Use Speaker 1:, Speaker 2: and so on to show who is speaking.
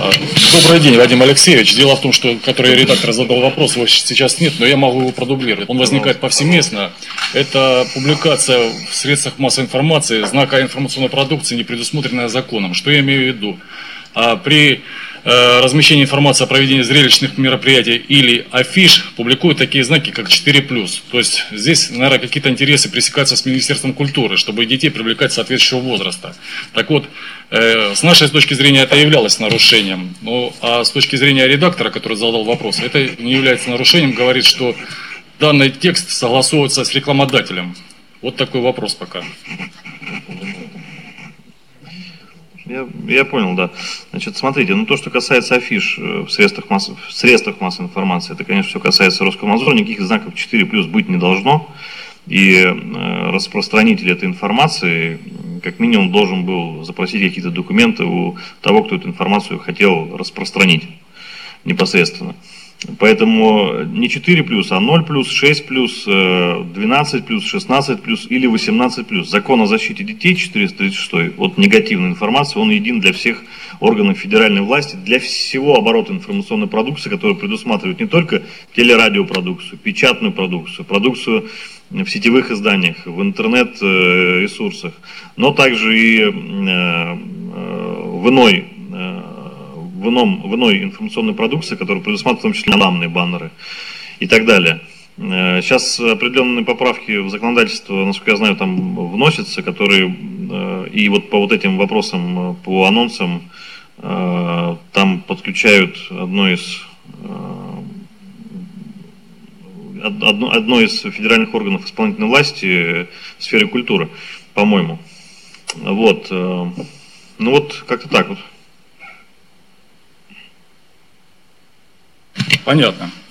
Speaker 1: Добрый день, Вадим Алексеевич. Дело в том, что, который редактор задал вопрос, его сейчас нет, но я могу его продублировать. Он возникает повсеместно. Это публикация в средствах массовой информации знака информационной продукции, не предусмотренная законом. Что я имею в виду? При размещении информации о проведении зрелищных мероприятий или афиш публикуют такие знаки, как 4+. То есть здесь, наверное, какие-то интересы пресекаются с Министерством культуры, чтобы детей привлекать соответствующего возраста. Так вот, с нашей точки зрения это являлось нарушением. Ну, а с точки зрения редактора, который задал вопрос, это не является нарушением, говорит, что данный текст согласовывается с рекламодателем. Вот такой вопрос пока.
Speaker 2: Я понял, да. Значит, смотрите, то, что касается афиш в средствах массовой информации, это, конечно, все касается Роскомнадзора, никаких знаков 4+ быть не должно. И распространитель этой информации, как минимум, должен был запросить какие-то документы у того, кто эту информацию хотел распространить непосредственно. Поэтому не 4+, а 0+, 6+, 12+, 16+, или 18+. Закон о защите детей 436 от негативной информации, он един для всех органов федеральной власти, для всего оборота информационной продукции, который предусматривает не только телерадиопродукцию, печатную продукцию, продукцию в сетевых изданиях, в интернет-ресурсах, но также и в иной информационной продукции, которая предусматривает в том числе рекламные баннеры и так далее. Сейчас определенные поправки в законодательство, насколько я знаю, там вносятся, которые и вот по вот этим вопросам, по анонсам, там подключают одно из федеральных органов исполнительной власти в сфере культуры, по-моему. Вот. Ну вот как-то так вот.
Speaker 1: Понятно.